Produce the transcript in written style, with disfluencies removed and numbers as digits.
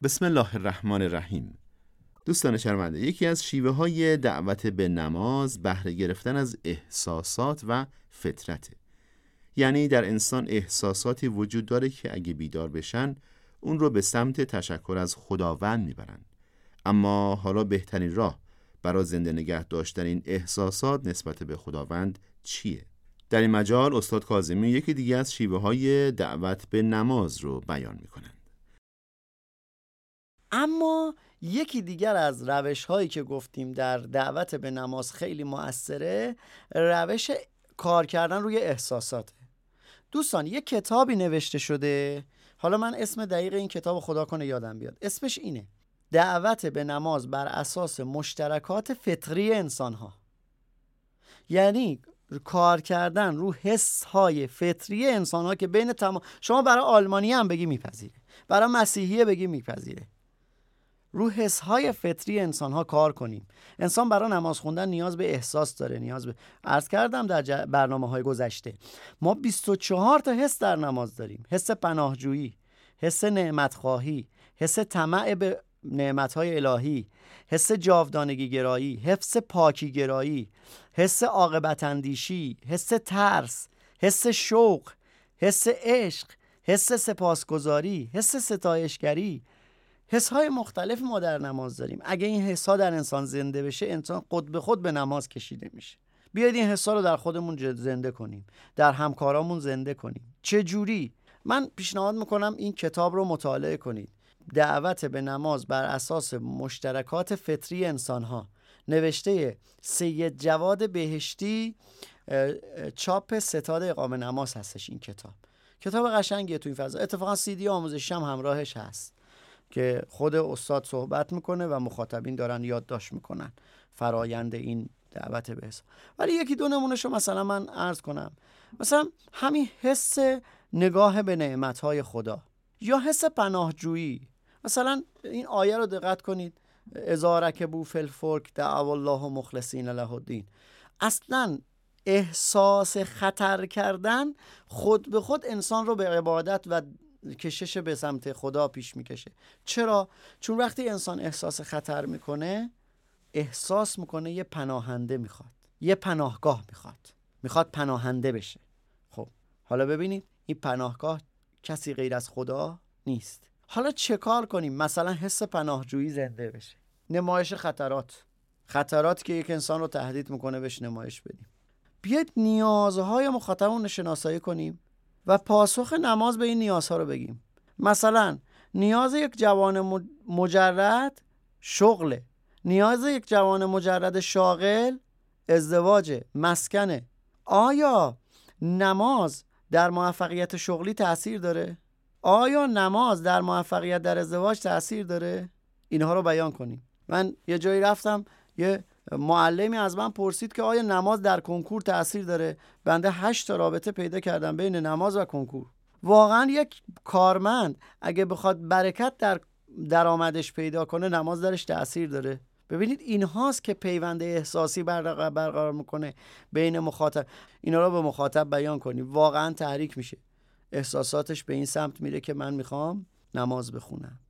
بسم الله الرحمن الرحیم. دوستان شنونده، یکی از شیوه های دعوت به نماز بهره گرفتن از احساسات و فطرته. یعنی در انسان احساساتی وجود داره که اگه بیدار بشن اون رو به سمت تشکر از خداوند میبرن. اما حالا بهترین راه برای زنده نگه داشتن این احساسات نسبت به خداوند چیه؟ در این مجال استاد کاظمی یکی دیگه از شیوه های دعوت به نماز رو بیان میکنن. اما یکی دیگر از روش هایی که گفتیم در دعوت به نماز خیلی مؤثره، روش کار کردن روی احساساته. دوستان یک کتابی نوشته شده، حالا من اسم دقیق این کتاب خدا کنه یادم بیاد، اسمش اینه: دعوت به نماز بر اساس مشترکات فطری انسان ها. یعنی کار کردن رو حس های فطری انسان ها که بین شما برای آلمانی هم بگی میپذیره، برای مسیحی بگی میپذیره. رو حس‌های فطری انسان‌ها کار کنیم. انسان برای نماز خوندن نیاز به احساس داره، نیاز به، عرض کردم در برنامه‌های گذشته، ما 24 تا حس در نماز داریم: حس پناهجویی، حس نعمت‌خواهی، حس طمع به نعمت‌های الهی، حس جاودانگی گرایی، حس پاکی گرایی، حس عاقبت اندیشی، حس ترس، حس شوق، حس عشق، حس سپاسگزاری، حس ستایشگری. حس‌های مختلف ما در نماز داریم. اگه این حس‌ها در انسان زنده بشه، انسان خود به خود به نماز کشیده میشه. بیایید این حس‌ها رو در خودمون زنده کنیم، در همکارامون زنده کنیم. چه جوری؟ من پیشنهاد میکنم این کتاب رو مطالعه کنید: دعوت به نماز بر اساس مشترکات فطری انسان‌ها، نوشته سید جواد بهشتی، چاپ ستاد اقامه نماز هستش. این کتاب قشنگیه تو این فضا. اتفاقا CD آموزشی هم همراهش هست که خود استاد صحبت میکنه و مخاطبین دارن یادداشت میکنن فرایند این دعوت به حس. ولی یکی دو نمونهشو مثلا من عرض کنم. مثلا همین حس نگاه به نعمتهای خدا یا حس پناهجویی. مثلا این آیه رو دقت کنید: اذا رکبوا فی الفلک دعوا الله مخلصین له الدین. اصلا احساس خطر کردن خود به خود انسان رو به عبادت و کشش به سمت خدا پیش میکشه. چرا؟ چون وقتی انسان احساس خطر میکنه، احساس میکنه یه پناهنده میخواد، یه پناهگاه میخواد پناهنده بشه. خب حالا ببینید این پناهگاه کسی غیر از خدا نیست. حالا چه کار کنیم؟ مثلا حس پناهجویی زنده بشه. نمایش خطرات که یک انسان رو تهدید میکنه بهش نمایش بدیم. بیاید نیازهای مخاطبمون رو شناسایی کنیم و پاسخ نماز به این نیازها رو بگیم. مثلا نیاز یک جوان مجرد شغله، نیاز یک جوان مجرد شاغل ازدواج، مسکنه. آیا نماز در موفقیت شغلی تأثیر داره؟ آیا نماز در موفقیت در ازدواج تأثیر داره؟ اینها رو بیان کنیم. من یه جایی رفتم، یه معلمی از من پرسید که آیا نماز در کنکور تأثیر داره؟ بنده 8 تا رابطه پیدا کردم بین نماز و کنکور. واقعا یک کارمند اگه بخواد برکت در درآمدش پیدا کنه، نماز درش تأثیر داره. ببینید این هاست که پیوند احساسی برقرار میکنه بین مخاطب. اینا رو به مخاطب بیان کنیم، واقعا تحریک میشه، احساساتش به این سمت میره که من میخوام نماز بخونم.